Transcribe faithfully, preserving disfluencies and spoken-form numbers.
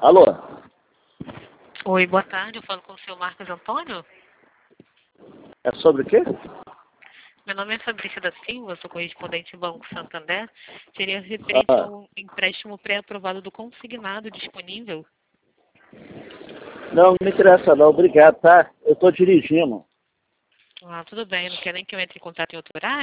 Alô? Oi, boa tarde. Eu falo com o senhor Marcos Antônio. É sobre o quê? Meu nome é Fabrícia da Silva, sou correspondente do Banco Santander. Seria referente Ah, ao empréstimo pré-aprovado do consignado disponível. não, não me interessa não, obrigado, tá? Eu estou dirigindo. Ah, tudo bem. Não quer nem que eu entre em contato em outro horário?